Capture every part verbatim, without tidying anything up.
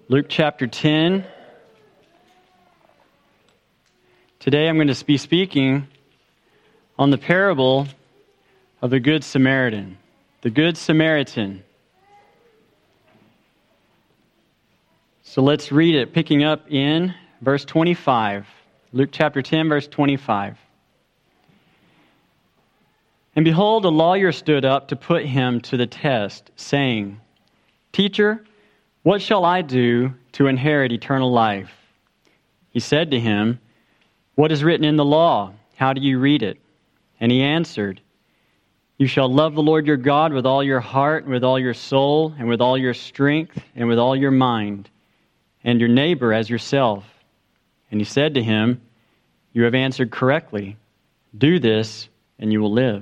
Luke chapter ten. Today I'm going to be speaking on the parable of the Good Samaritan. The Good Samaritan. So let's read it, picking up in verse twenty-five. Luke chapter ten, verse twenty-five. And behold, a lawyer stood up to put him to the test, saying, Teacher, what shall I do to inherit eternal life? He said to him, What is written in the law? How do you read it? And he answered, You shall love the Lord your God with all your heart, and with all your soul, and with all your strength, and with all your mind, and your neighbor as yourself. And he said to him, You have answered correctly. Do this, and you will live.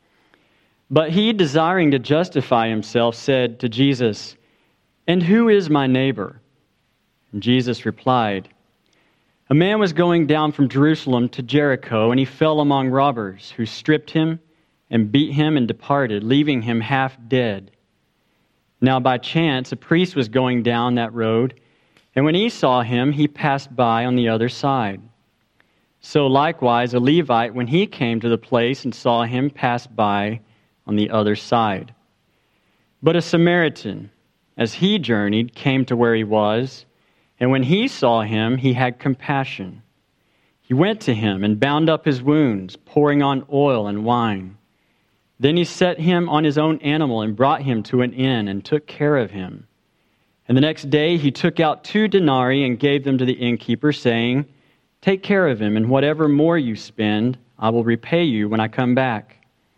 But he, desiring to justify himself, said to Jesus, And who is my neighbor? And Jesus replied, A man was going down from Jerusalem to Jericho, and he fell among robbers, who stripped him and beat him and departed, leaving him half dead. Now by chance a priest was going down that road, and when he saw him, he passed by on the other side. So likewise a Levite, when he came to the place and saw him, passed by on the other side. But a Samaritan, as he journeyed, came to where he was, and when he saw him, he had compassion. He went to him and bound up his wounds, pouring on oil and wine. Then he set him on his own animal and brought him to an inn and took care of him. And the next day he took out two denarii and gave them to the innkeeper, saying, Take care of him, and whatever more you spend, I will repay you when I come back.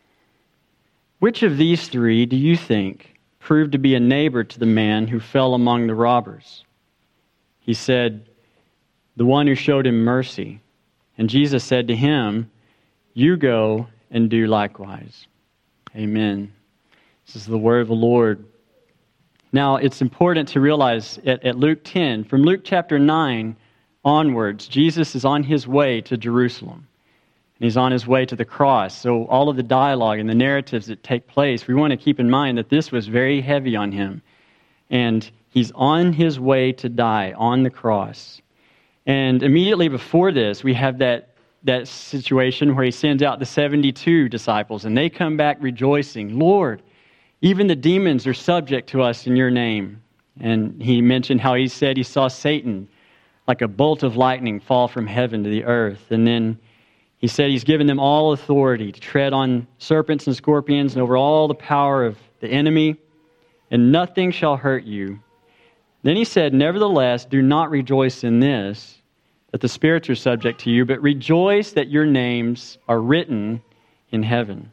Which of these three do you think proved to be a neighbor to the man who fell among the robbers? He said, The one who showed him mercy. And Jesus said to him, You go and do likewise. Amen. This is the word of the Lord. Now, it's important to realize at, at Luke ten, from Luke chapter nine onwards, Jesus is on his way to Jerusalem. And he's on his way to the cross. So all of the dialogue and the narratives that take place, we want to keep in mind that this was very heavy on him. And he's on his way to die on the cross. And immediately before this, we have that, that situation where he sends out the seventy-two disciples, and they come back rejoicing, Lord, even the demons are subject to us in your name. And he mentioned how he said he saw Satan like a bolt of lightning fall from heaven to the earth. And then he said he's given them all authority to tread on serpents and scorpions and over all the power of the enemy, and nothing shall hurt you. Then he said, Nevertheless, do not rejoice in this, that the spirits are subject to you, but rejoice that your names are written in heaven.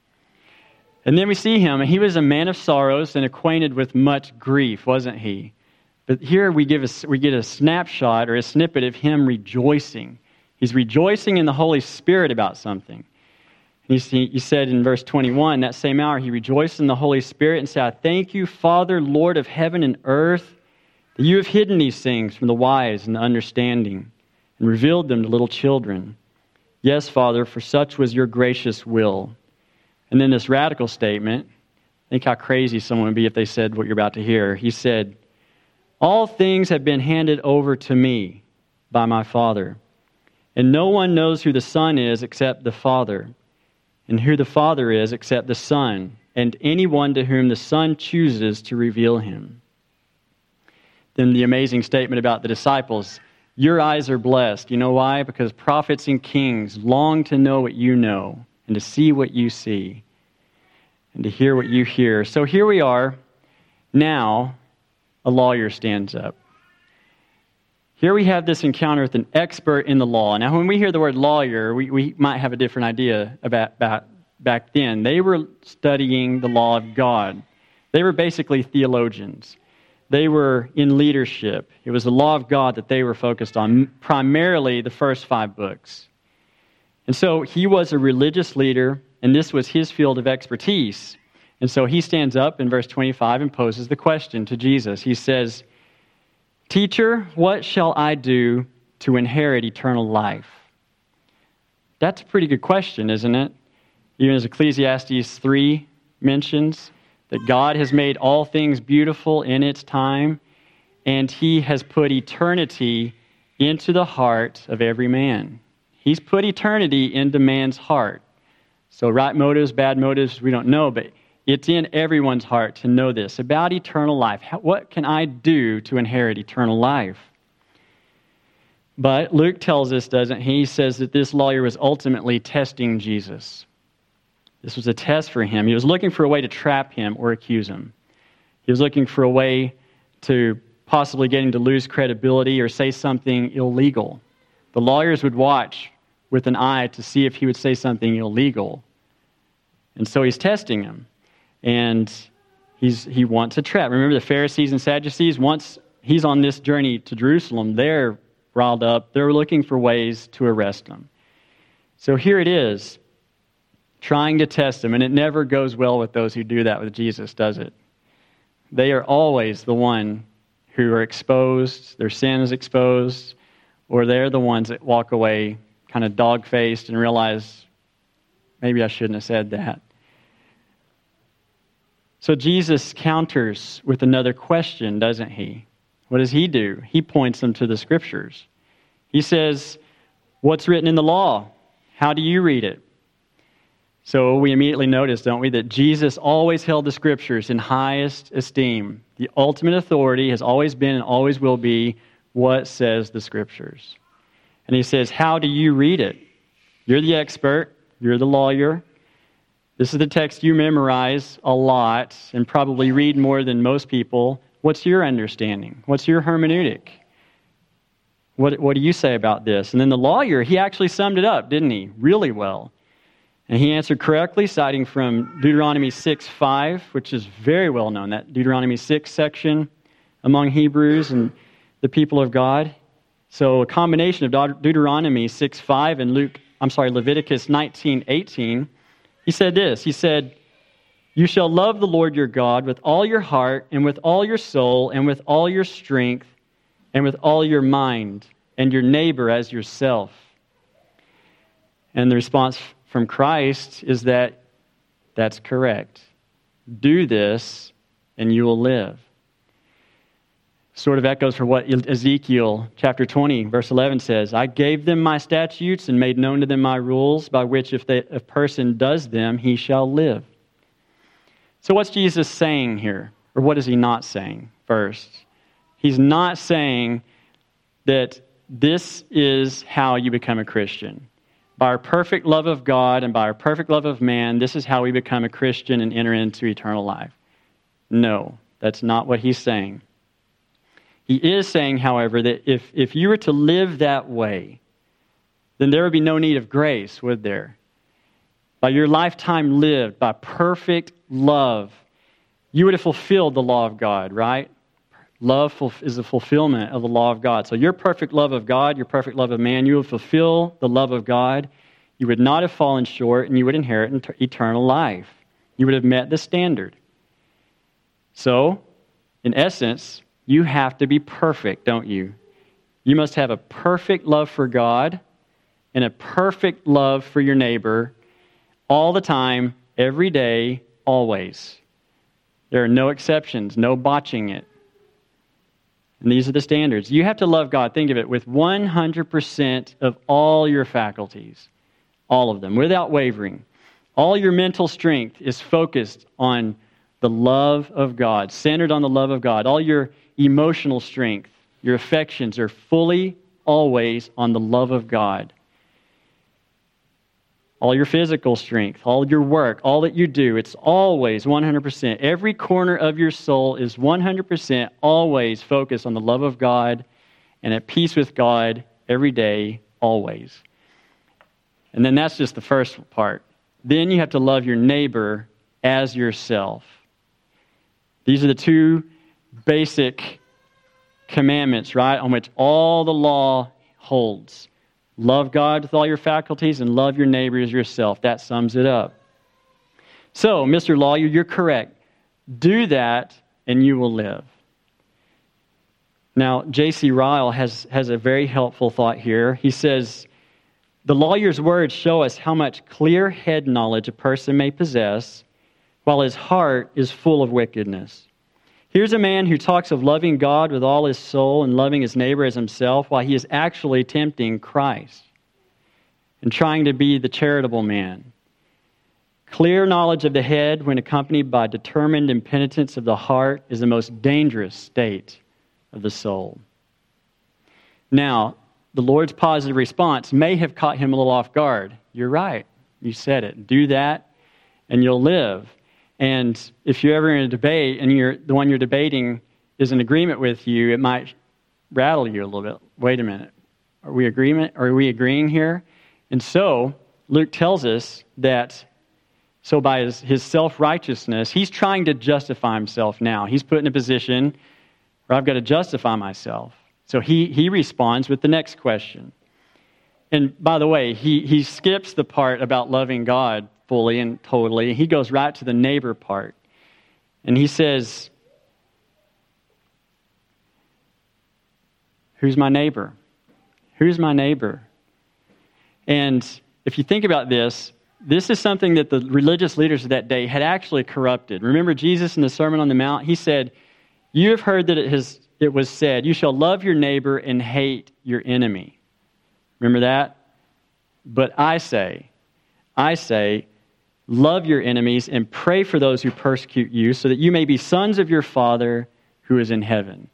And then we see him, and he was a man of sorrows and acquainted with much grief, wasn't he? But here we give a, we get a snapshot or a snippet of him rejoicing. He's rejoicing in the Holy Spirit about something. He, he said in verse twenty-one, that same hour he rejoiced in the Holy Spirit and said, I thank you, Father, Lord of heaven and earth, that you have hidden these things from the wise and the understanding and revealed them to little children. Yes, Father, for such was your gracious will. And then this radical statement, think how crazy someone would be if they said what you're about to hear. He said, All things have been handed over to me by my Father, and no one knows who the Son is except the Father, and who the Father is except the Son, and anyone to whom the Son chooses to reveal him. Then the amazing statement about the disciples, Your eyes are blessed. You know why? Because prophets and kings long to know what you know, and to see what you see, and to hear what you hear. So here we are. Now, a lawyer stands up. Here we have this encounter with an expert in the law. Now, when we hear the word lawyer, we, we might have a different idea about, about back then. They were studying the law of God. They were basically theologians. They were in leadership. It was the law of God that they were focused on, primarily the first five books. And so he was a religious leader, and this was his field of expertise. And so he stands up in verse twenty-five and poses the question to Jesus. He says, Teacher, what shall I do to inherit eternal life? That's a pretty good question, isn't it? Even as Ecclesiastes three mentions, that God has made all things beautiful in its time, and he has put eternity into the heart of every man. He's put eternity into man's heart. So right motives, bad motives, we don't know, but it's in everyone's heart to know this about eternal life. How, what can I do to inherit eternal life? But Luke tells us, doesn't he? He says that this lawyer was ultimately testing Jesus. This was a test for him. He was looking for a way to trap him or accuse him. He was looking for a way to possibly get him to lose credibility or say something illegal. The lawyers would watch with an eye to see if he would say something illegal. And so he's testing him. And he's he wants a trap. Remember the Pharisees and Sadducees? Once he's on this journey to Jerusalem, they're riled up. They're looking for ways to arrest him. So here it is, trying to test him. And it never goes well with those who do that with Jesus, does it? They are always the one who are exposed, their sin is exposed, or they're the ones that walk away kind of dog-faced and realize, maybe I shouldn't have said that. So Jesus counters with another question, doesn't he? What does he do? He points them to the Scriptures. He says, what's written in the law? How do you read it? So we immediately notice, don't we, that Jesus always held the Scriptures in highest esteem. The ultimate authority has always been and always will be what says the Scriptures. And he says, how do you read it? You're the expert. You're the lawyer. This is the text you memorize a lot and probably read more than most people. What's your understanding? What's your hermeneutic? What, what do you say about this? And then the lawyer, he actually summed it up, didn't he? Really well. And he answered correctly, citing from Deuteronomy six five, which is very well known, that Deuteronomy six section among Hebrews and the people of God. So a combination of Deuteronomy six five and Luke, I'm sorry, Leviticus nineteen eighteen. He said this, he said, you shall love the Lord your God with all your heart and with all your soul and with all your strength and with all your mind, and your neighbor as yourself. And the response from Christ is that that's correct. Do this and you will live. Sort of echoes for what Ezekiel chapter twenty, verse eleven says, I gave them my statutes and made known to them my rules, by which if they, a person does them, he shall live. So what's Jesus saying here? Or what is he not saying first? He's not saying that this is how you become a Christian. By our perfect love of God and by our perfect love of man, this is how we become a Christian and enter into eternal life. No, that's not what he's saying. He is saying, however, that if, if you were to live that way, then there would be no need of grace, would there? By your lifetime lived, by perfect love, you would have fulfilled the law of God, right? Love is the fulfillment of the law of God. So your perfect love of God, your perfect love of man, you would fulfill the love of God. You would not have fallen short, and you would inherit eternal life. You would have met the standard. So, in essence, you have to be perfect, don't you? You must have a perfect love for God and a perfect love for your neighbor all the time, every day, always. There are no exceptions, no botching it. And these are the standards. You have to love God, think of it, with one hundred percent of all your faculties. All of them, without wavering. All your mental strength is focused on the love of God, centered on the love of God. All your emotional strength, your affections are fully, always on the love of God. All your physical strength, all your work, all that you do, it's always one hundred percent. Every corner of your soul is one hundred percent always focused on the love of God and at peace with God every day, always. And then that's just the first part. Then you have to love your neighbor as yourself. These are the two basic commandments, right, on which all the law holds. Love God with all your faculties and love your neighbor as yourself. That sums it up. So, Mister Lawyer, you're correct. Do that and you will live. Now, J C Ryle has, has a very helpful thought here. He says, the lawyer's words show us how much clear head knowledge a person may possess while his heart is full of wickedness. Here's a man who talks of loving God with all his soul and loving his neighbor as himself while he is actually tempting Christ and trying to be the charitable man. Clear knowledge of the head when accompanied by determined impenitence of the heart is the most dangerous state of the soul. Now, the Lord's positive response may have caught him a little off guard. You're right. You said it. Do that and you'll live. And if you're ever in a debate and you're the one you're debating is in agreement with you, it might rattle you a little bit. Wait a minute. Are we agreement? Are we agreeing here? And so, Luke tells us that so by his, his self-righteousness, he's trying to justify himself now. He's put in a position where I've got to justify myself. So he, he responds with the next question. And by the way, he, he skips the part about loving God fully and totally. He goes right to the neighbor part. And he says, who's my neighbor? Who's my neighbor? And if you think about this, this is something that the religious leaders of that day had actually corrupted. Remember Jesus in the Sermon on the Mount? He said, you have heard that it has it was said, you shall love your neighbor and hate your enemy. Remember that? But I say, I say, love your enemies and pray for those who persecute you so that you may be sons of your Father who is in heaven.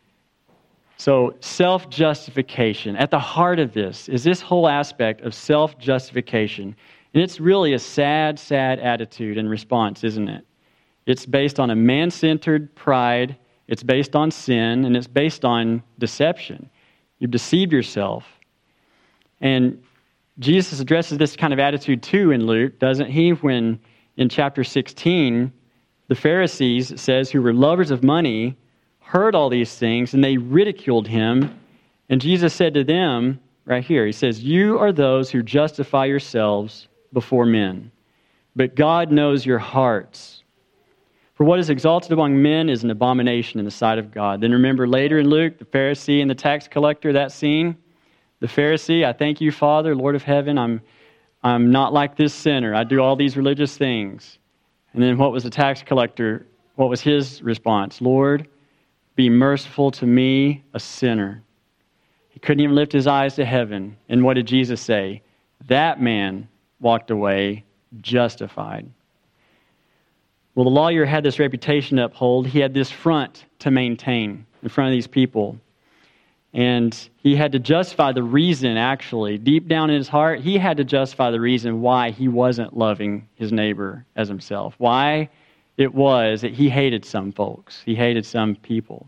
So self-justification. At the heart of this is this whole aspect of self-justification. And it's really a sad, sad attitude and response, isn't it? It's based on a man-centered pride. It's based on sin, and it's based on deception. You've deceived yourself. And Jesus addresses this kind of attitude too in Luke, doesn't he? When in chapter sixteen, the Pharisees, it says, who were lovers of money, heard all these things, and they ridiculed him. And Jesus said to them, right here, he says, you are those who justify yourselves before men, but God knows your hearts. For what is exalted among men is an abomination in the sight of God. Then remember later in Luke, the Pharisee and the tax collector, that scene. The Pharisee, I thank you, Father, Lord of heaven, I'm I'm not like this sinner. I do all these religious things. And then what was the tax collector? What was his response? Lord, be merciful to me, a sinner. He couldn't even lift his eyes to heaven. And what did Jesus say? That man walked away justified. Well, the lawyer had this reputation to uphold. He had this front to maintain in front of these people. And he had to justify the reason, actually, deep down in his heart, he had to justify the reason why he wasn't loving his neighbor as himself. Why it was that he hated some folks. He hated some people.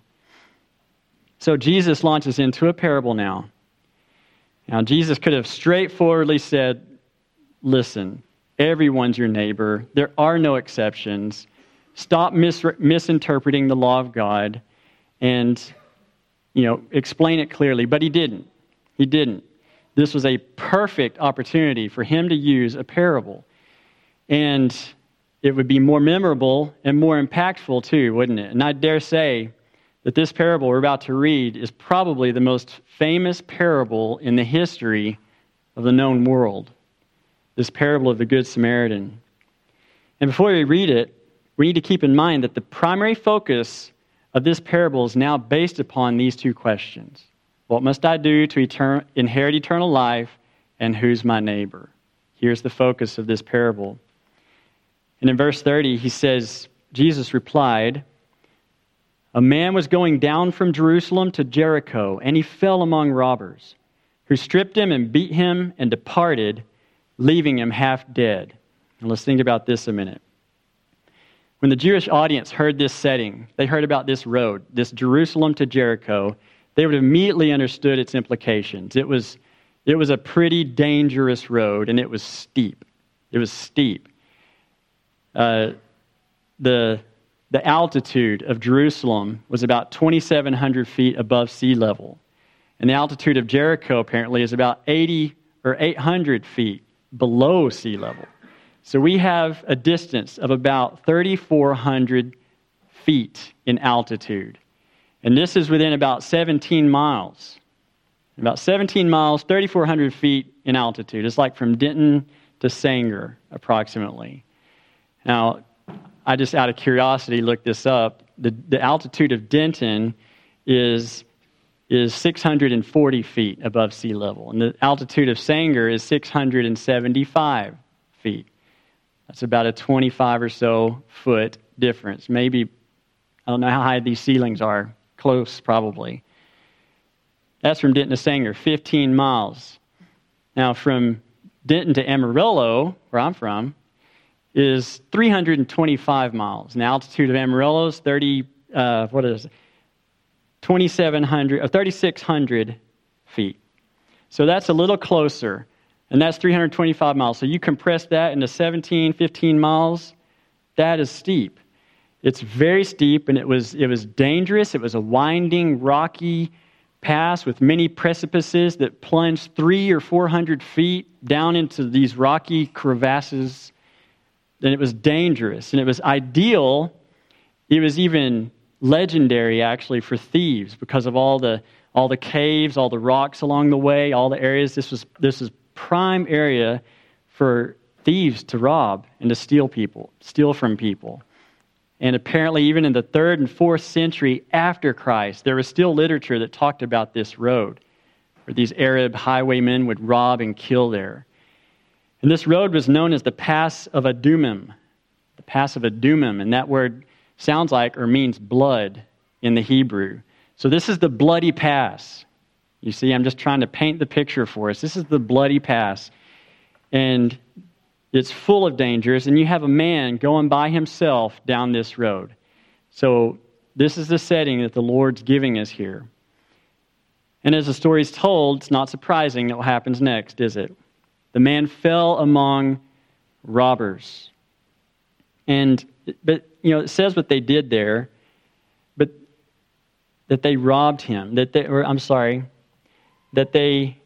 So Jesus launches into a parable now. Now, Jesus could have straightforwardly said, listen, everyone's your neighbor. There are no exceptions. Stop mis- misinterpreting the law of God and, you know, explain it clearly. But he didn't. He didn't. This was a perfect opportunity for him to use a parable. And it would be more memorable and more impactful too, wouldn't it? And I dare say that this parable we're about to read is probably the most famous parable in the history of the known world. This parable of the Good Samaritan. And before we read it, we need to keep in mind that the primary focus of this parable is now based upon these two questions. What must I do to etern- inherit eternal life, and who's my neighbor? Here's the focus of this parable. And in verse thirty, he says, Jesus replied, a man was going down from Jerusalem to Jericho, and he fell among robbers, who stripped him and beat him and departed, leaving him half dead. And let's think about this a minute. When the Jewish audience heard this setting, they heard about this road, this Jerusalem to Jericho, they would have immediately understood its implications. It was, it was a pretty dangerous road, and it was steep. It was steep. Uh, the, the altitude of Jerusalem was about twenty-seven hundred feet above sea level. And the altitude of Jericho, apparently, is about eighty or eight hundred feet below sea level. So we have a distance of about thirty-four hundred feet in altitude. And this is within about seventeen miles. About seventeen miles, thirty-four hundred feet in altitude. It's like from Denton to Sanger, approximately. Now, I just out of curiosity looked this up. the, the altitude of Denton is is six hundred forty feet above sea level, and the altitude of Sanger is six hundred seventy-five feet. That's about a twenty-five or so foot difference. Maybe, I don't know how high these ceilings are. Close, probably. That's from Denton to Sanger, fifteen miles. Now, from Denton to Amarillo, where I'm from, is three hundred twenty-five miles. And the altitude of Amarillo is thirty, uh, what is it? twenty-seven hundred, or thirty-six hundred feet. So that's a little closer, and that's three hundred twenty-five miles. So you compress that into seventeen, fifteen miles, that is steep. It's very steep, and it was it was dangerous. It was a winding, rocky pass with many precipices that plunged three or four hundred feet down into these rocky crevasses. And it was dangerous, and it was ideal. It was even legendary, actually, for thieves because of all the all the caves, all the rocks along the way, all the areas. This was this was prime area for thieves to rob and to steal people, steal from people. And apparently, even in the third and fourth century after Christ, there was still literature that talked about this road, where these Arab highwaymen would rob and kill there. And this road was known as the Pass of Adumim, the Pass of Adumim, and that word sounds like or means blood in the Hebrew. So this is the bloody pass. You see, I'm just trying to paint the picture for us. This is the bloody pass. And it's full of dangers, and you have a man going by himself down this road. So this is the setting that the Lord's giving us here. And as the story is told, it's not surprising what happens next, is it? The man fell among robbers. And, but, you know, it says what they did there, but that they robbed him, that they, or I'm sorry, that they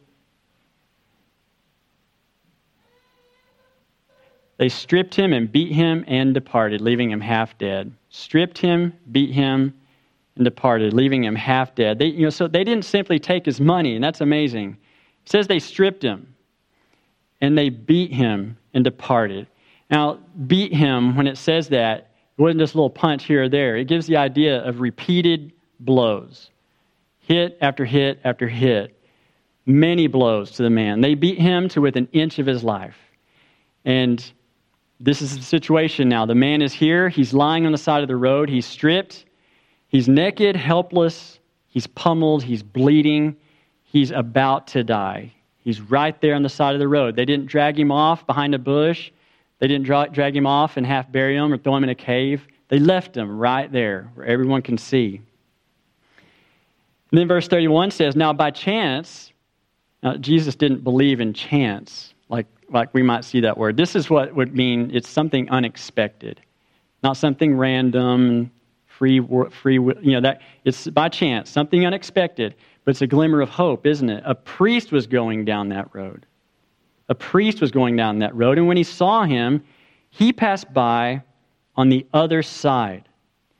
They stripped him and beat him and departed, leaving him half dead. Stripped him, beat him, and departed, leaving him half dead. They, you know, so they didn't simply take his money, and that's amazing. It says they stripped him, and they beat him and departed. Now, beat him, when it says that, it wasn't just a little punch here or there. It gives the idea of repeated blows. Hit after hit after hit. Many blows to the man. They beat him to within an inch of his life. And this is the situation now. The man is here. He's lying on the side of the road. He's stripped. He's naked, helpless. He's pummeled. He's bleeding. He's about to die. He's right there on the side of the road. They didn't drag him off behind a bush. They didn't dra- drag him off and half bury him or throw him in a cave. They left him right there where everyone can see. And then verse thirty-one says, now by chance, now Jesus didn't believe in chance like like we might see that word. This is what would mean it's something unexpected, not something random, free, free. You know that it's by chance, something unexpected. But it's a glimmer of hope, isn't it? A priest was going down that road. A priest was going down that road, and when he saw him, he passed by on the other side.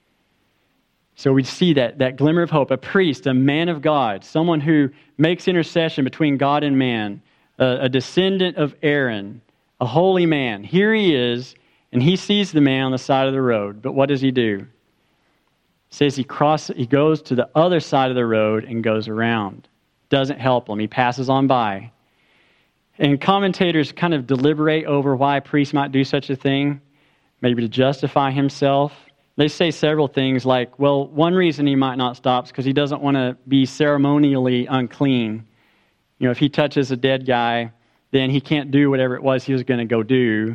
So we see that that glimmer of hope. A priest, a man of God, someone who makes intercession between God and man. A descendant of Aaron, a holy man. Here he is, and he sees the man on the side of the road. But what does he do? It says he crosses, he goes to the other side of the road and goes around. Doesn't help him. He passes on by. And commentators kind of deliberate over why a priest might do such a thing, maybe to justify himself. They say several things like, well, one reason he might not stop is because he doesn't want to be ceremonially unclean. You know, if he touches a dead guy, then he can't do whatever it was he was going to go do.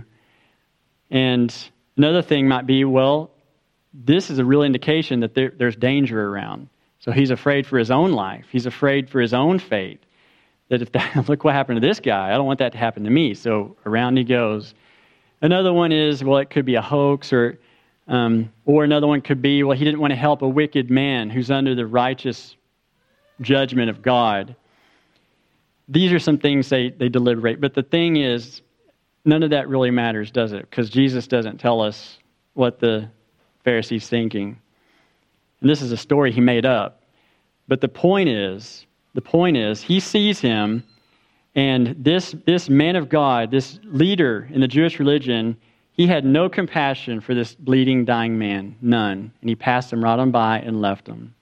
And another thing might be, well, this is a real indication that there, there's danger around. So he's afraid for his own life. He's afraid for his own fate. That if that, look what happened to this guy. I don't want that to happen to me. So around he goes. Another one is, well, it could be a hoax, or um, or another one could be, well, he didn't want to help a wicked man who's under the righteous judgment of God. These are some things they, they deliberate. But the thing is, none of that really matters, does it? Because Jesus doesn't tell us what the Pharisees thinking. And this is a story he made up. But the point is, the point is, he sees him, and this, this man of God, this leader in the Jewish religion, He had no compassion for this bleeding, dying man, none. And he passed him right on by and left him.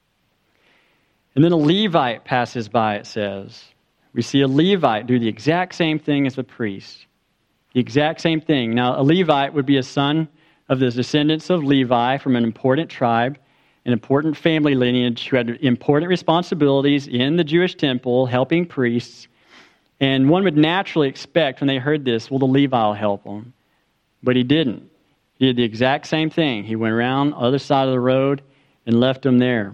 And then a Levite passes by, it says. We see a Levite do the exact same thing as the priest. The exact same thing. Now, a Levite would be a son of the descendants of Levi from an important tribe, an important family lineage who had important responsibilities in the Jewish temple, helping priests. And one would naturally expect when they heard this, well, the Levite will help them. But he didn't. He did the exact same thing. He went around the other side of the road and left them there.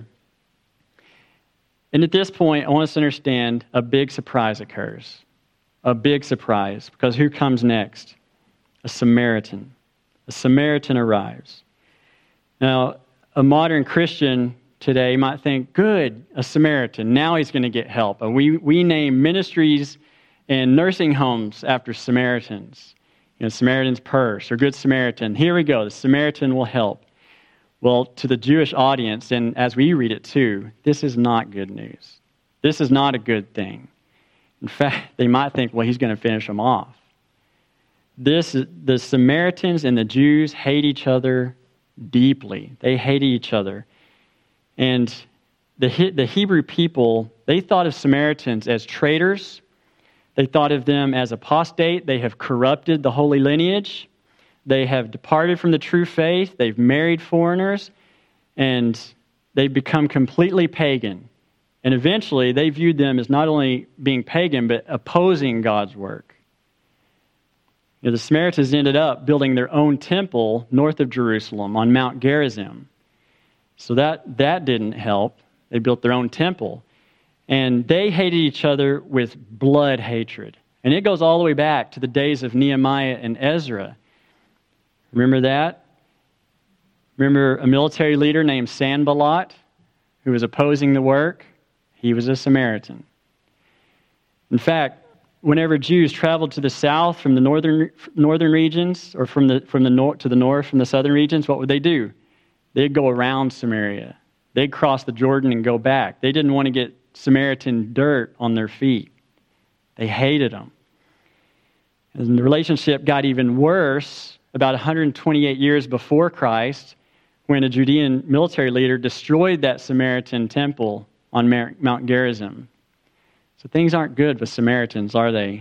And at this point, I want us to understand a big surprise occurs. A big surprise. Because who comes next? A Samaritan. A Samaritan arrives. Now, a modern Christian today might think, good, a Samaritan. Now he's going to get help. And we, we name ministries and nursing homes after Samaritans. You know, Samaritan's Purse or Good Samaritan. Here we go. The Samaritan will help. Well, to the Jewish audience, and as we read it too, this is not good news. This is not a good thing. In fact, they might think, well, he's going to finish them off. This, the Samaritans and the Jews hate each other deeply. They hated each other. And the, the Hebrew people, they thought of Samaritans as traitors. They thought of them as apostate. They have corrupted the holy lineage. They have departed from the true faith. They've married foreigners. And they've become completely pagan. And eventually, they viewed them as not only being pagan, but opposing God's work. You know, the Samaritans ended up building their own temple north of Jerusalem on Mount Gerizim. So that, that didn't help. They built their own temple. And they hated each other with blood hatred. And it goes all the way back to the days of Nehemiah and Ezra. Remember that? Remember a military leader named Sanballat who was opposing the work? He was a Samaritan. In fact, whenever Jews traveled to the south from the northern northern regions, or from the from the north to the north from the southern regions, what would they do? They'd go around Samaria. They'd cross the Jordan and go back. They didn't want to get Samaritan dirt on their feet. They hated them. And the relationship got even worse about one hundred twenty-eight years before Christ, when a Judean military leader destroyed that Samaritan temple on Mount Gerizim. So things aren't good with Samaritans, are they?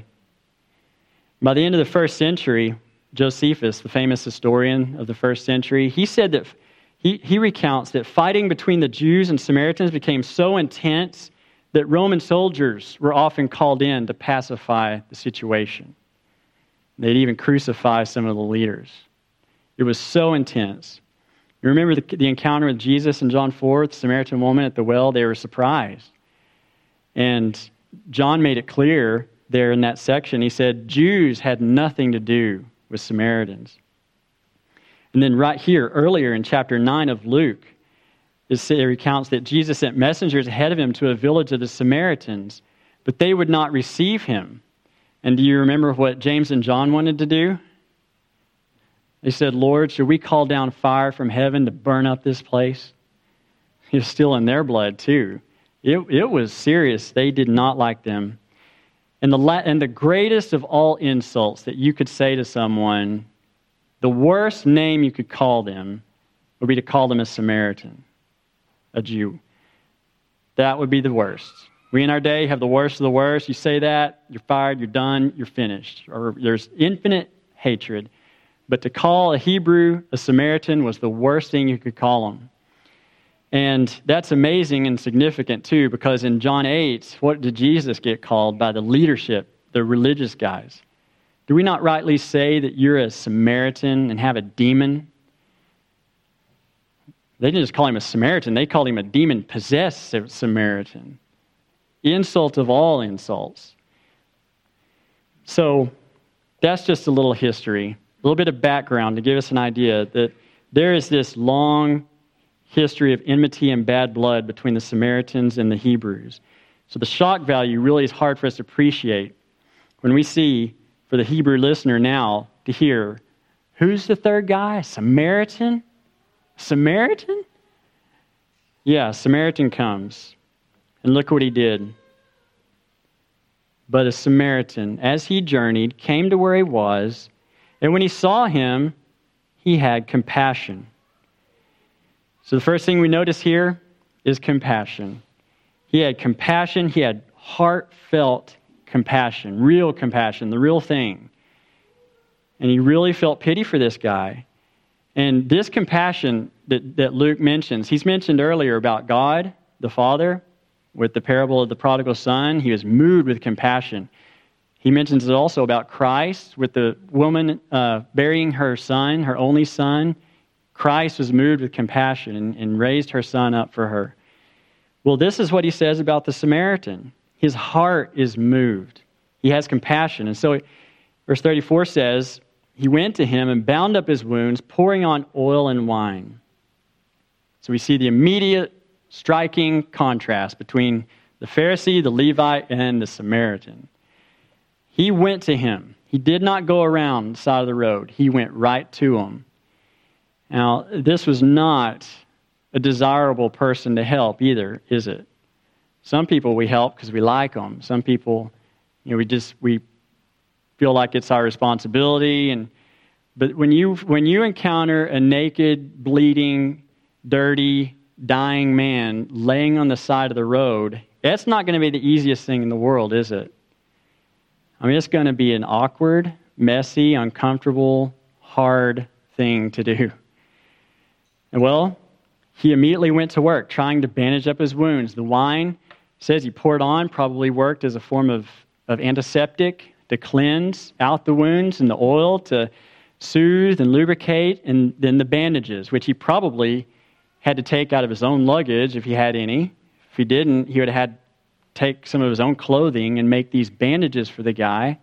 By the end of the first century, Josephus, the famous historian of the first century, he said that he, he recounts that fighting between the Jews and Samaritans became so intense that Roman soldiers were often called in to pacify the situation. They'd even crucify some of the leaders. It was so intense. You remember the, the encounter with Jesus in John four, the Samaritan woman at the well? They were surprised. And John made it clear there in that section. He said Jews had nothing to do with Samaritans. And then right here, earlier in chapter nine of Luke, it recounts that Jesus sent messengers ahead of him to a village of the Samaritans, but they would not receive him. And do you remember what James and John wanted to do? They said, Lord, should we call down fire from heaven to burn up this place? It was still in their blood, too. It, it was serious. They did not like them. And the, la- and the greatest of all insults that you could say to someone, the worst name you could call them, would be to call them a Samaritan, a Jew. That would be the worst. We in our day have the worst of the worst. You say that, you're fired, you're done, you're finished. Or there's infinite hatred. But to call a Hebrew a Samaritan was the worst thing you could call them. And that's amazing and significant too, because in John eight, what did Jesus get called by the leadership, the religious guys? Do we not rightly say that you're a Samaritan and have a demon? They didn't just call him a Samaritan, they called him a demon-possessed Samaritan. Insult of all insults. So that's just a little history, a little bit of background to give us an idea that there is this long history of enmity and bad blood between the Samaritans and the Hebrews. So the shock value really is hard for us to appreciate when we see, for the Hebrew listener now, to hear, who's the third guy? A Samaritan? Samaritan? Yeah, Samaritan comes. And look what he did. But a Samaritan, as he journeyed, came to where he was, And when he saw him, he had compassion. So the first thing we notice here is compassion. He had compassion. He had heartfelt compassion, real compassion, the real thing. And he really felt pity for this guy. And this compassion that, that Luke mentions, he's mentioned earlier about God, the Father, with the parable of the prodigal son. He was moved with compassion. He mentions it also about Christ, with the woman uh, burying her son, her only son. Christ was moved with compassion and, and raised her son up for her. Well, this is what he says about the Samaritan. His heart is moved. He has compassion. And so verse thirty-four says, he went to him and bound up his wounds, pouring on oil and wine. So we see the immediate striking contrast between the Pharisee, the Levite, and the Samaritan. He went to him. He did not go around the side of the road. He went right to him. Now, this was not a desirable person to help either, is it? Some people we help because we like them. Some people, you know, we just we feel like it's our responsibility. And but when you when you encounter a naked, bleeding, dirty, dying man laying on the side of the road, that's not going to be the easiest thing in the world, is it? I mean, it's going to be an awkward, messy, uncomfortable, hard thing to do. And well, he immediately went to work, trying to bandage up his wounds. The wine says he poured on, probably worked as a form of, of antiseptic to cleanse out the wounds, and the oil to soothe and lubricate, and then the bandages, which he probably had to take out of his own luggage if he had any. If he didn't, he would have had to take some of his own clothing and make these bandages for the guy.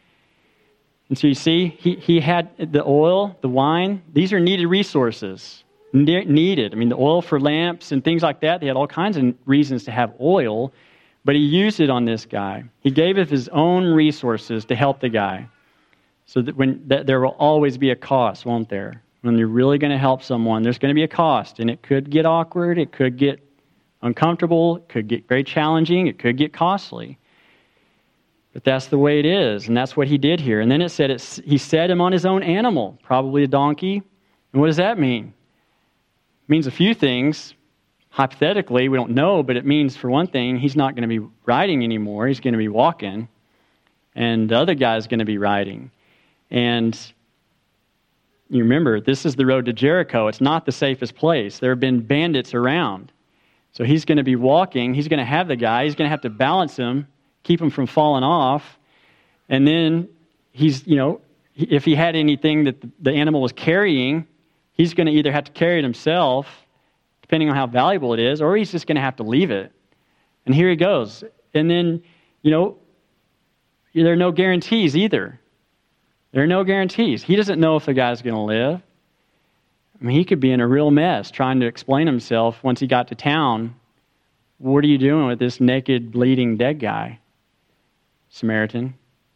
And so you see, he, he had the oil, the wine. These are needed resources. Needed. I mean, the oil for lamps and things like that, they had all kinds of reasons to have oil, but he used it on this guy. He gave of his own resources to help the guy. So that when that there will always be a cost, won't there? When you're really going to help someone, there's going to be a cost, and it could get awkward, it could get uncomfortable, it could get very challenging, it could get costly. But that's the way it is, and that's what he did here. And then it said it's, he set him on his own animal, probably a donkey. And what does that mean? It means a few things. Hypothetically, we don't know, but it means, for one thing, he's not going to be riding anymore. He's going to be walking, and the other guy's going to be riding. And you remember, this is the road to Jericho. It's not the safest place. There have been bandits around. So he's going to be walking. He's going to have the guy. He's going to have to balance him, keep him from falling off. And then he's, you know, if he had anything that the animal was carrying, he's going to either have to carry it himself, depending on how valuable it is, or he's just going to have to leave it. And here he goes. And then, you know, there are no guarantees either. There are no guarantees. He doesn't know if the guy's going to live. I mean, he could be in a real mess trying to explain himself once he got to town. What are you doing with this naked, bleeding, dead guy, Samaritan?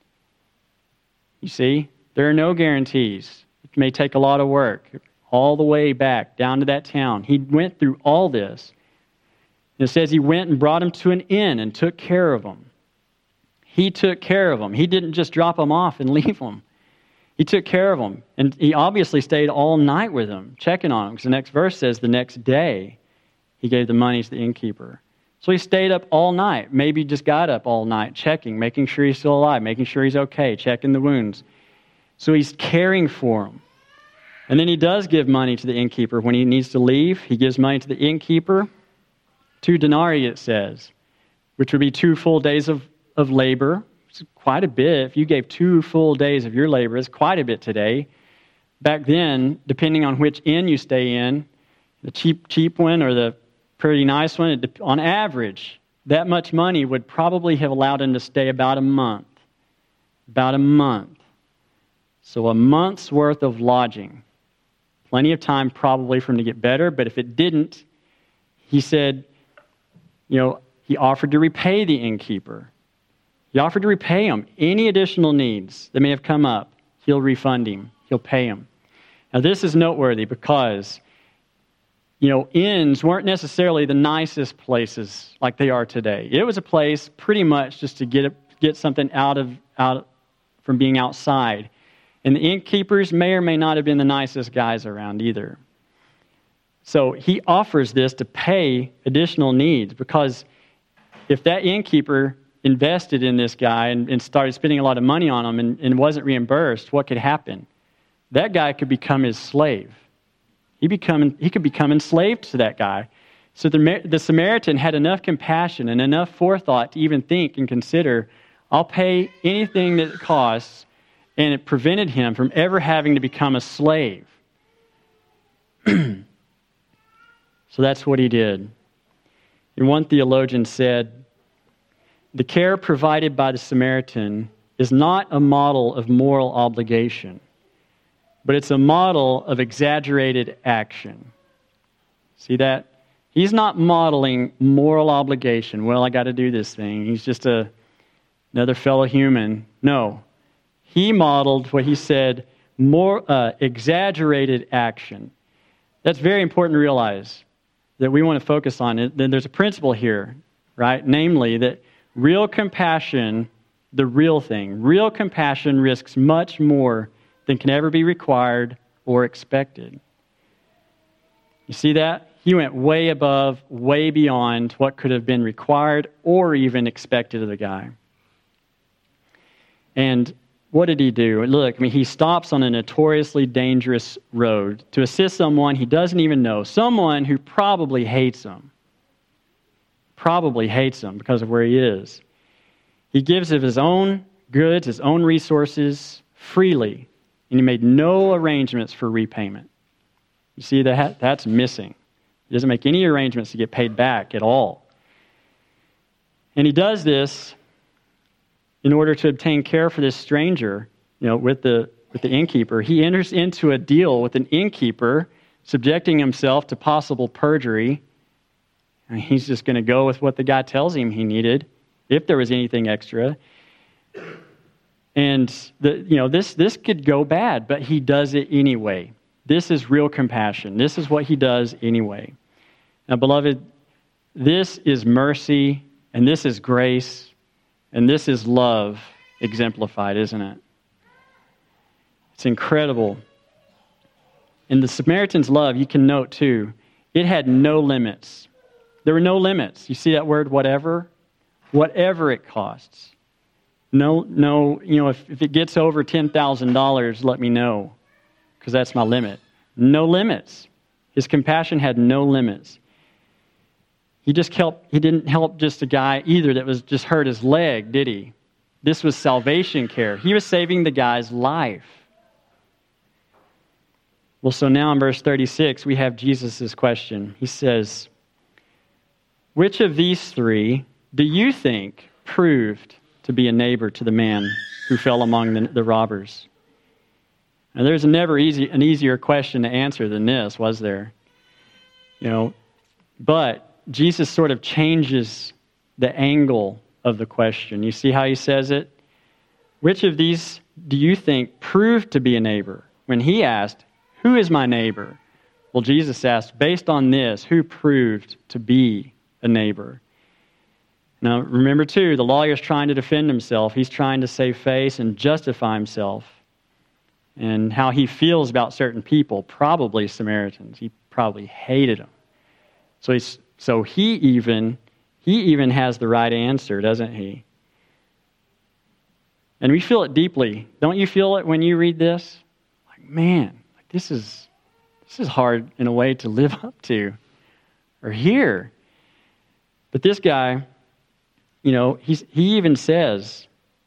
You see, there are no guarantees. It may take a lot of work. All the way back down to that town. He went through all this. It says he went and brought him to an inn and took care of him. He took care of him. He didn't just drop him off and leave him. He took care of him. And he obviously stayed all night with him, checking on him. Because the next verse says the next day he gave the money to the innkeeper. So he stayed up all night. Maybe just got up all night, checking, making sure he's still alive, making sure he's okay, checking the wounds. So he's caring for him. And then he does give money to the innkeeper. When he needs to leave, he gives money to the innkeeper. Two denarii, it says, which would be two full days of, of labor. It's quite a bit. If you gave two full days of your labor, it's quite a bit today. Back then, depending on which inn you stay in, the cheap, cheap one or the pretty nice one, it, on average, that much money would probably have allowed him to stay about a month. About a month. So a month's worth of lodging. Plenty of time probably for him to get better, but if it didn't, he said, you know, he offered to repay the innkeeper. He offered to repay him any additional needs that may have come up. He'll refund him. He'll pay him. Now this is noteworthy because, you know, inns weren't necessarily the nicest places like they are today. It was a place pretty much just to get get something out of out from being outside. And the innkeepers may or may not have been the nicest guys around either. So he offers this to pay additional needs, because if that innkeeper invested in this guy and, and started spending a lot of money on him and, and wasn't reimbursed, what could happen? That guy could become his slave. He become he could become enslaved to that guy. So the, the Samaritan had enough compassion and enough forethought to even think and consider, I'll pay anything that it costs, and it prevented him from ever having to become a slave. So that's what he did. And one theologian said, the care provided by the Samaritan is not a model of moral obligation, but it's a model of exaggerated action. See that? He's not modeling moral obligation. Well, I got to do this thing. He's just a, another fellow human. No. He modeled what he said, more uh, exaggerated action. That's very important to realize that we want to focus on it. Then there's a principle here, right? Namely, that real compassion, the real thing, real compassion risks much more than can ever be required or expected. You see that? He went way above, way beyond what could have been required or even expected of the guy. And what did he do? Look, I mean, he stops on a notoriously dangerous road to assist someone he doesn't even know, someone who probably hates him. Probably hates him because of where he is. He gives of his own goods, his own resources freely, and he made no arrangements for repayment. You see, that that's missing. He doesn't make any arrangements to get paid back at all. And he does this in order to obtain care for this stranger, you know, with the with the innkeeper. He enters into a deal with an innkeeper, subjecting himself to possible perjury. And he's just going to go with what the guy tells him he needed, if there was anything extra. And the you know this this could go bad, but he does it anyway. This is real compassion. This is what he does anyway. Now, beloved, this is mercy, and this is grace, and this is love exemplified, isn't it? It's incredible. In the Samaritan's love, you can note too, it had no limits. There were no limits. You see that word, whatever? Whatever it costs. No, no, you know, if, if it gets over ten thousand dollars, let me know, because that's my limit. No limits. His compassion had no limits. He just helped, he didn't help just a guy either that was just hurt his leg, did he? This was salvation care. He was saving the guy's life. Well, so now in verse thirty-six, we have Jesus' question. He says, which of these three do you think proved to be a neighbor to the man who fell among the, the robbers? Now, there's never easy, an easier question to answer than this, was there? You know, but Jesus sort of changes the angle of the question. You see how he says it? Which of these do you think proved to be a neighbor? When he asked, who is my neighbor? Well, Jesus asked, based on this, who proved to be a neighbor? Now, remember too, the lawyer's trying to defend himself. He's trying to save face and justify himself and how he feels about certain people, probably Samaritans. He probably hated them. So he's So he even he even has the right answer, doesn't he? And we feel it deeply. Don't you feel it when you read this? Like, man, like this is this is hard in a way to live up to or hear. But this guy, you know, he's, he even says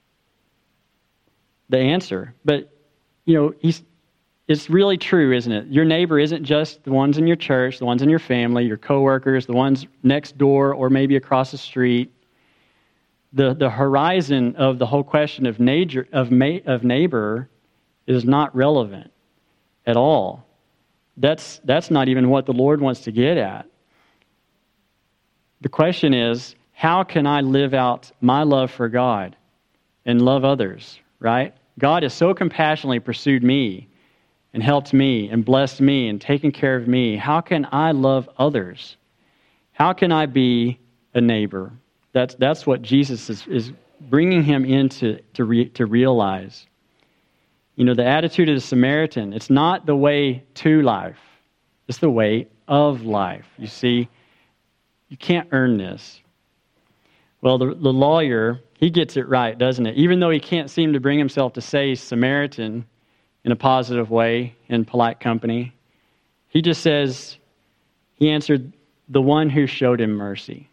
the answer. But, you know, he's it's really true, isn't it? Your neighbor isn't just the ones in your church, the ones in your family, your coworkers, the ones next door or maybe across the street. The the horizon of the whole question of nature of ma- of neighbor is not relevant at all. That's that's not even what the Lord wants to get at. The question is, how can I live out my love for God and love others, right? God has so compassionately pursued me and helped me and blessed me and taken care of me. How can I love others? How can I be a neighbor? That's that's what Jesus is, is bringing him into to re, to realize. You know, the attitude of the Samaritan, it's not the way to life. It's the way of life. You see, you can't earn this. Well, the, the lawyer, he gets it right, doesn't it? Even though he can't seem to bring himself to say Samaritan in a positive way in polite company, he just says, he answered, the one who showed him mercy.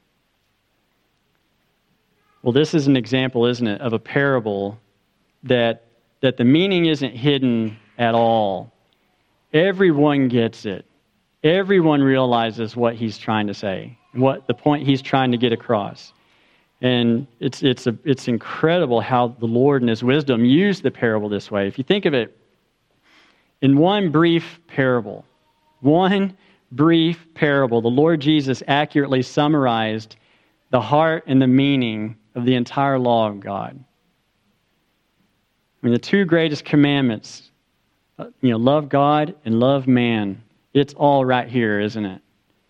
Well, this is an example, isn't it, of a parable that that the meaning isn't hidden at all. Everyone gets it. Everyone realizes what he's trying to say, what the point he's trying to get across. And it's it's a, it's incredible how the Lord in his wisdom used the parable this way. If you think of it, in one brief parable, one brief parable, the Lord Jesus accurately summarized the heart and the meaning of the entire law of God. I mean, the two greatest commandments, you know, love God and love man. It's all right here, isn't it?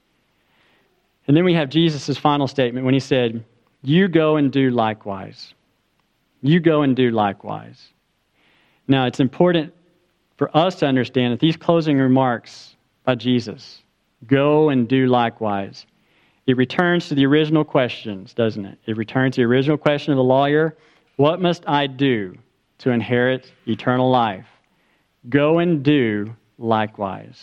And then we have Jesus' final statement when he said, you go and do likewise. You go and do likewise. Now, it's important for us to understand that these closing remarks by Jesus, go and do likewise, it returns to the original questions, doesn't it? It returns to the original question of the lawyer, what must I do to inherit eternal life? Go and do likewise.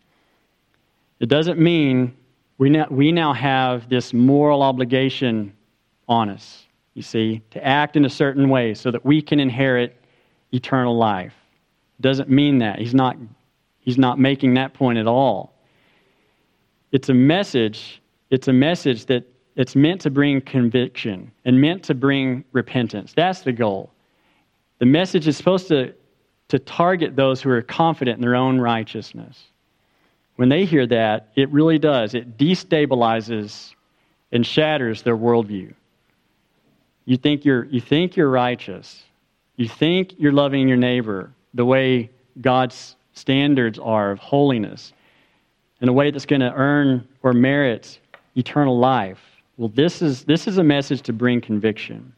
It doesn't mean we now, we now have this moral obligation on us, you see, to act in a certain way so that we can inherit eternal life. It doesn't mean that. He's not, he's not making that point at all. It's a message, it's a message that it's meant to bring conviction and meant to bring repentance. That's the goal. The message is supposed to, to target those who are confident in their own righteousness. When they hear that, it really does. It destabilizes and shatters their worldview. You think you're, you think you're righteous. You think you're loving your neighbor the way God's standards are of holiness, in a way that's going to earn or merit eternal life. Well, this is this is a message to bring conviction.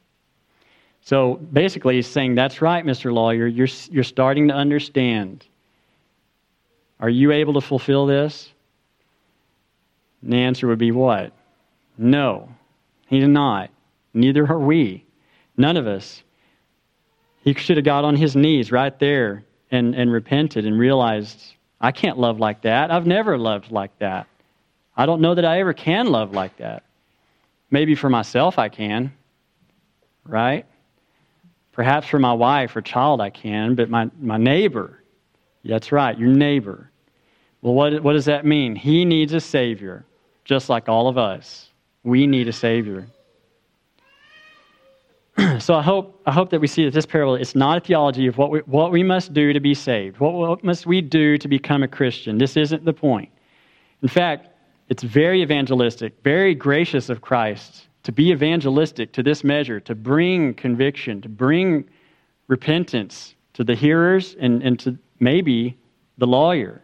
So basically, he's saying, that's right, Mister Lawyer, you're you're starting to understand. Are you able to fulfill this? And the answer would be what? No, he's not. Neither are we. None of us. He should have got on his knees right there and, and repented and realized, I can't love like that. I've never loved like that. I don't know that I ever can love like that. Maybe for myself I can, right? Perhaps for my wife or child I can, but my, my neighbor, that's right, your neighbor. Well, what, what does that mean? He needs a Savior, just like all of us. We need a Savior. So I hope I hope that we see that this parable, it's not a theology of what we, what we must do to be saved. What, what must we do to become a Christian? This isn't the point. In fact, it's very evangelistic, very gracious of Christ to be evangelistic to this measure, to bring conviction, to bring repentance to the hearers and, and to maybe the lawyer.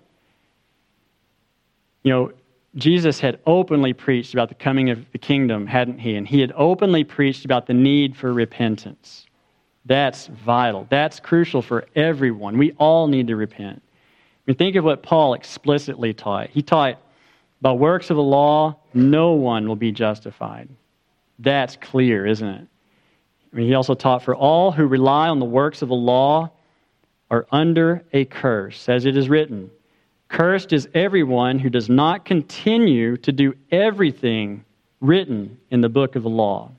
You know, Jesus had openly preached about the coming of the kingdom, hadn't he? And he had openly preached about the need for repentance. That's vital. That's crucial for everyone. We all need to repent. I mean, think of what Paul explicitly taught. He taught, by works of the law, no one will be justified. That's clear, isn't it? I mean, he also taught, for all who rely on the works of the law are under a curse, as it is written. Cursed is everyone who does not continue to do everything written in the book of the law.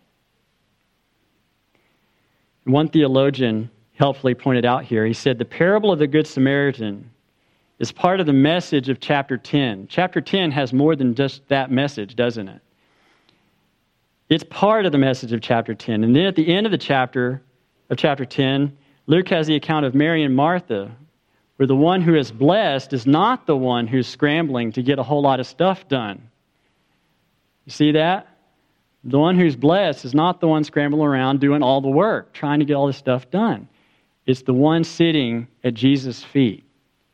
One theologian helpfully pointed out here, he said, the parable of the Good Samaritan is part of the message of chapter ten. Chapter ten has more than just that message, doesn't it? It's part of the message of chapter ten. And then at the end of the chapter, of chapter ten, Luke has the account of Mary and Martha, where the one who is blessed is not the one who's scrambling to get a whole lot of stuff done. You see that? The one who's blessed is not the one scrambling around doing all the work, trying to get all this stuff done. It's the one sitting at Jesus' feet.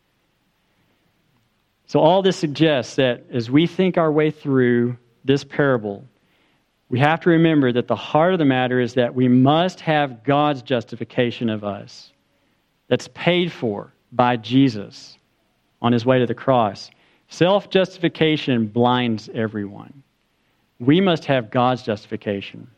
So all this suggests that as we think our way through this parable, we have to remember that the heart of the matter is that we must have God's justification of us. that's paid for by Jesus on his way to the cross. Self-justification blinds everyone. We must have God's justification.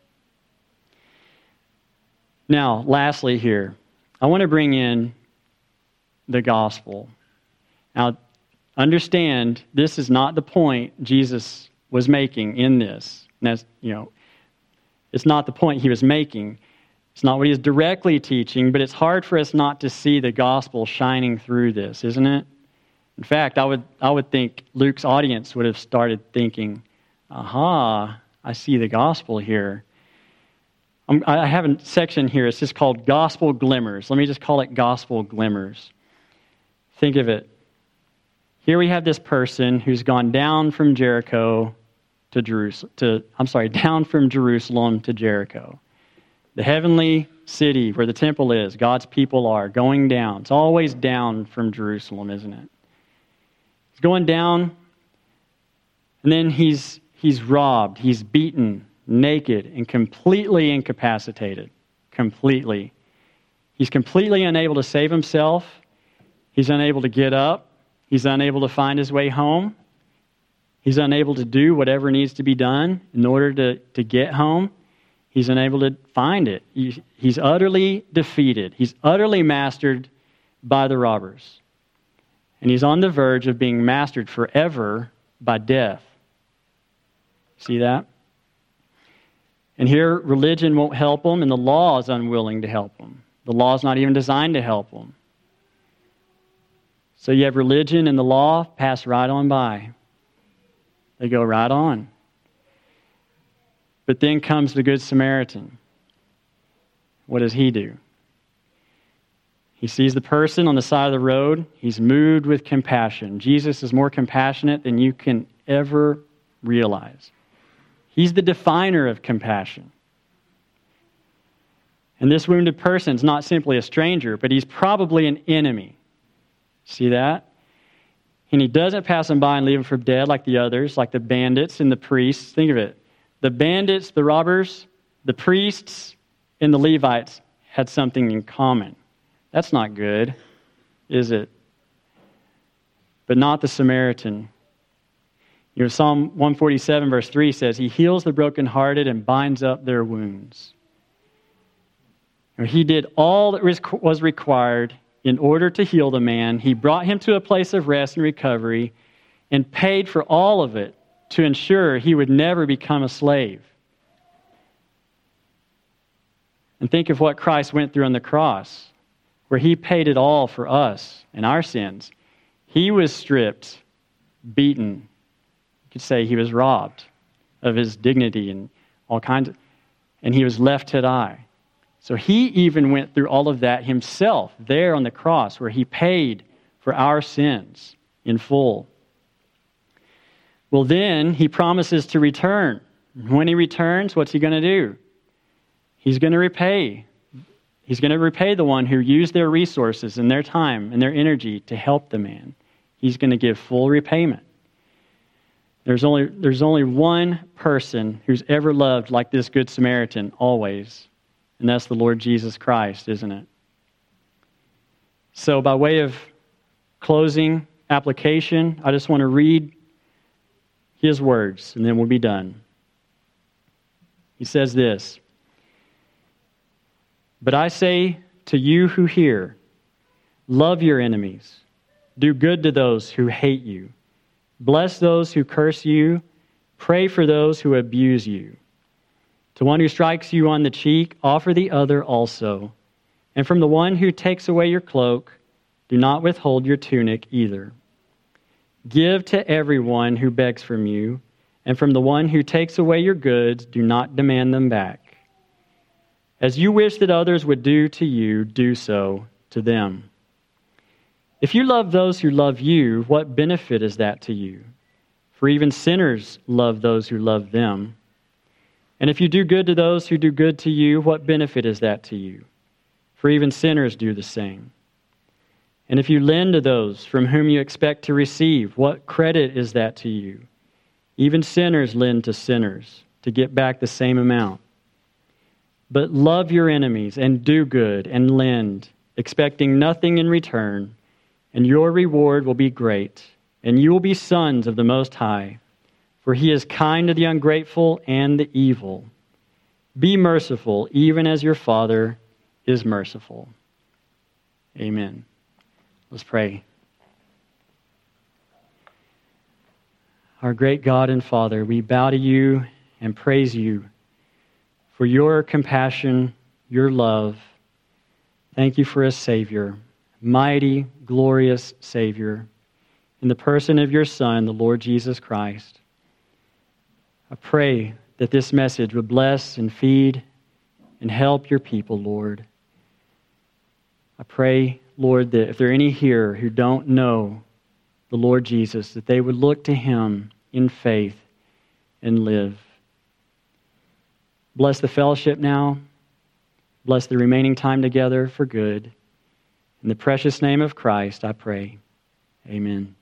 Now, lastly here, I want to bring in the gospel. Now, understand, this is not the point Jesus was making in this. And that's, you know, it's not the point he was making. It's not what he's directly teaching, but it's hard for us not to see the gospel shining through this, isn't it? In fact, I would I would think Luke's audience would have started thinking, aha, I see the gospel here. I'm, I have a section here, it's just called Gospel Glimmers. Let me just call it Gospel Glimmers. Think of it. Here we have this person who's gone down from Jericho to Jerusalem, to, I'm sorry, down from Jerusalem to Jericho. The heavenly city where the temple is, God's people are, going down. It's always down from Jerusalem, isn't it? He's going down, and then he's he's robbed, he's beaten, naked, and completely incapacitated. Completely. He's completely unable to save himself. He's unable to get up. He's unable to find his way home. He's unable to do whatever needs to be done in order to, to get home. He's unable to find it. He, he's utterly defeated. He's utterly mastered by the robbers. And he's on the verge of being mastered forever by death. See that? And here, religion won't help him, and the law is unwilling to help him. The law is not even designed to help him. So you have religion and the law pass right on by. They go right on. But then comes the Good Samaritan. What does he do? He sees the person on the side of the road. He's moved with compassion. Jesus is more compassionate than you can ever realize. He's the definer of compassion. And this wounded person is not simply a stranger, but he's probably an enemy. See that? And he doesn't pass him by and leave him for dead like the others, like the bandits and the priests. Think of it. The bandits, the robbers, the priests, and the Levites had something in common. That's not good, is it? But not the Samaritan. You know, Psalm one forty-seven verse three says, He heals the brokenhearted and binds up their wounds. You know, he did all that was, was required in order to heal the man. He brought him to a place of rest and recovery and paid for all of it to ensure he would never become a slave. And think of what Christ went through on the cross, where he paid it all for us and our sins. He was stripped, beaten. You could say he was robbed of his dignity and all kinds of, and he was left to die. So he even went through all of that himself there on the cross, where he paid for our sins in full. Well, then he promises to return. When he returns, what's he going to do? He's going to repay. He's going to repay the one who used their resources and their time and their energy to help the man. He's going to give full repayment. There's only, there's only one person who's ever loved like this Good Samaritan always, and that's the Lord Jesus Christ, isn't it? So by way of closing application, I just want to read his words, and then we'll be done. He says this, But I say to you who hear, love your enemies, do good to those who hate you, bless those who curse you, pray for those who abuse you. To one who strikes you on the cheek, offer the other also. And from the one who takes away your cloak, do not withhold your tunic either. Give to everyone who begs from you, and from the one who takes away your goods, do not demand them back. As you wish that others would do to you, do so to them. If you love those who love you, what benefit is that to you? For even sinners love those who love them. And if you do good to those who do good to you, what benefit is that to you? For even sinners do the same. And if you lend to those from whom you expect to receive, what credit is that to you? Even sinners lend to sinners to get back the same amount. But love your enemies and do good and lend, expecting nothing in return, and your reward will be great, and you will be sons of the Most High, for he is kind to the ungrateful and the evil. Be merciful, even as your Father is merciful. Amen. Let's pray. Our great God and Father, we bow to you and praise you for your compassion, your love. Thank you for a Savior, mighty, glorious Savior, in the person of your Son, the Lord Jesus Christ. I pray that this message would bless and feed and help your people, Lord. I pray, Lord, that if there are any here who don't know the Lord Jesus, that they would look to him in faith and live. Bless the fellowship now. Bless the remaining time together for good. In the precious name of Christ, I pray. Amen.